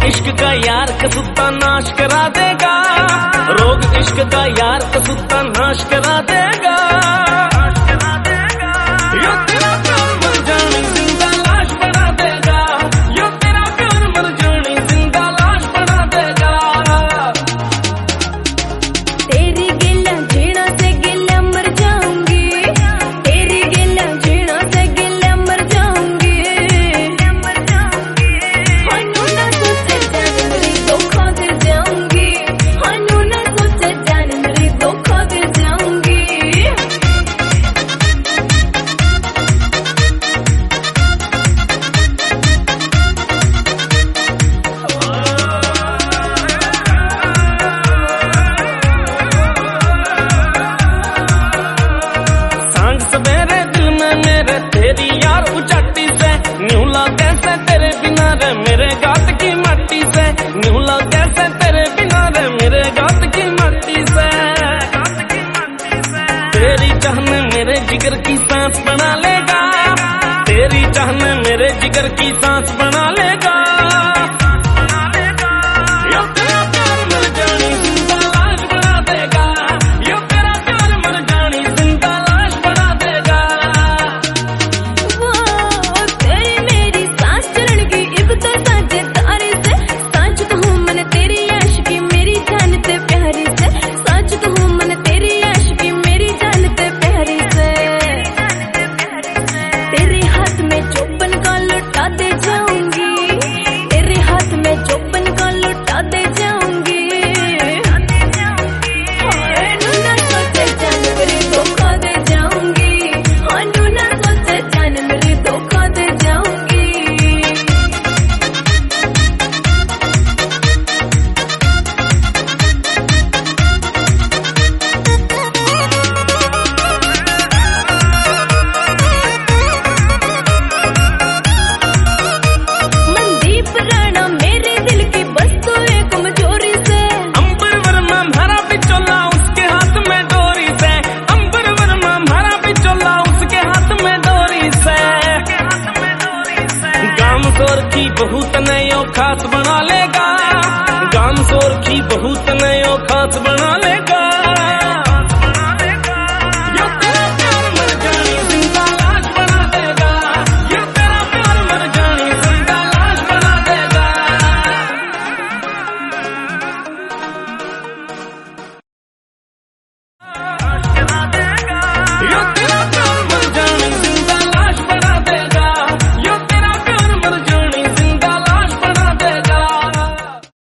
इश्क का यार कसुत्ता नाश करा देगा, रोग इश्क का यार कसुत्ता नाश करा देगा। यो तेरा प्यार मर जानी जिंदा लाश बना देगा, यो तेरा प्यार मर जानी जिंदा लाश बना देगा। तेरी गिला जीना से गिला मर जाऊंगी, तेरी गिला जीना से गिला मर जाऊंगी। हनु ना सोचे जान मेरी धोखा दे जाऊंगी, हनु ना सोचे जान मेरी धोखा दे जाऊंगी। सांझ सवेरे दिल में मेरे तेरी यार उचाटी से, न्यूला कैसे तेरे बिना रे मेरे गात की मट्टी से, न्यूला कैसे तेरे बिना रे मेरे गात की मट्टी से। तेरी चाहने मेरे जिगर की सांस बना लेगा, तेरी चाहने मेरे जिगर की सांस बना लेगा। यो तेरा प्यार मर जानी जिंदा लाश बना देगा, यो तेरा प्यार मर जानी जिंदा लाश बना देगा। वो तेरी मेरी सांस चढ़ गई इब तो साझेदारी से, सच कहूँ मन तेरी आशिकी मेरी जान ते प्यारी से, सच कहूँ मन तेरी आशिकी मेरी जान ते प्यारी से। तेरे हाथ में चौपन का लौटा दे जाऊंगी, तेरे हाथ में चौपन का लौटा दे जाऊंगी। हनु ना सोचे जान मेरी धोखा दे जाऊंगी, हनु ना सोचे जान मेरी धोखा दे जाऊंगी। मनदीप राणा मेरे दिल की बस तो एक कमजोरी से, अंबर वर्मा भरा बिचौला उसके हाथ में डोरी से, अंबर वर्मा भरा बिचौला उसके हाथ में डोरी से। गाम सोर की बहुत नयो खास बना लेगा, गाम सोर की बहुत नयो खास बना